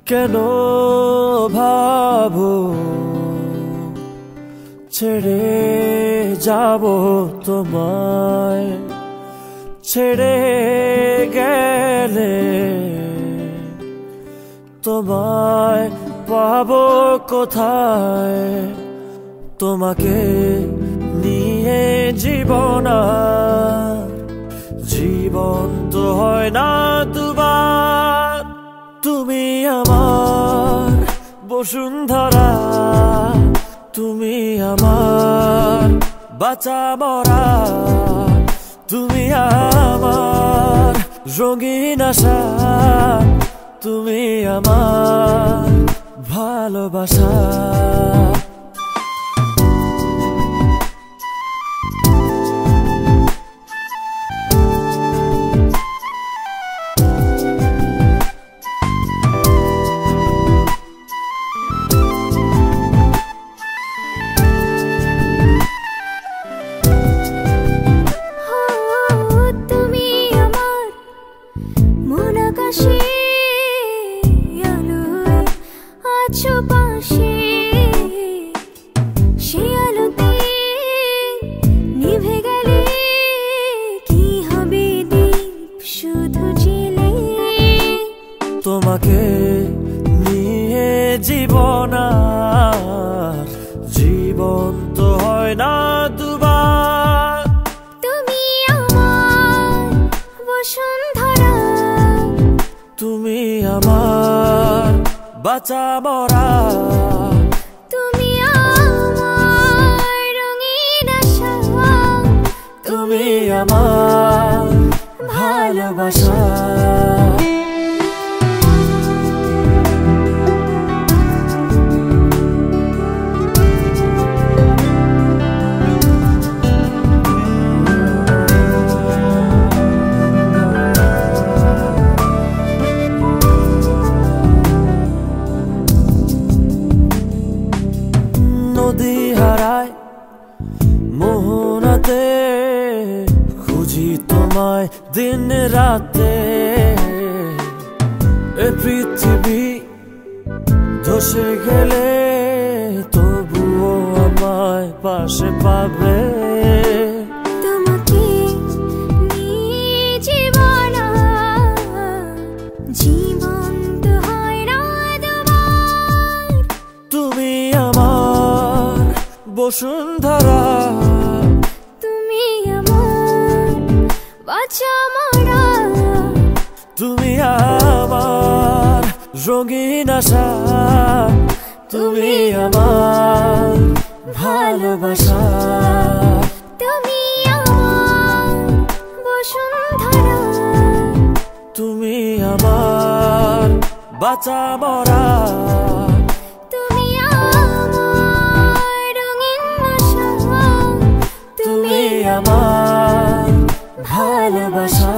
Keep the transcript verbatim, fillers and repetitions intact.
কেন ভাবো ছেড়ে যাব তোমায়, ছেড়ে গেলে তোমায় পাবো কোথায়? তোমাকে নিয়ে জীবন আর জীবন তো হয় না দুবার। তুমি আমার বসুন্ধরা, তুমি আমার বাঁচা মরা, তুমি আমার রঙিন আশা, তুমি আমার ভালোবাসা। তোমাকে নিয়ে জীবন আর জীবন তো হয় না দুবার। তুমি আমার বসুন্ধরা, তুমি আমার বাঁচা মরা, তুমি আমার রঙিন আশা, তুমি আমার ভালোবাসা। নদী হারায় মোহনাতে, খুঁজি তোমায় দিন রাতে। এ পৃথিবী ধসে গেলে তবুও আমায় পাশে পাবে। তোমাকে নিয়ে জীবন জীবন তো হয় না দুবার। তুমি আমার বসুন্ধরা, তুমি আমার বাঁচা মরা, তুমি আমার রঙিন আশা, তুমি আমার ভালোবাসা। তুমি আমার বসুন্ধরা, তুমি আমার বাঁচা মরা, তুমি আমার রঙিন আশা, তুমি আমার ভালোবাসা।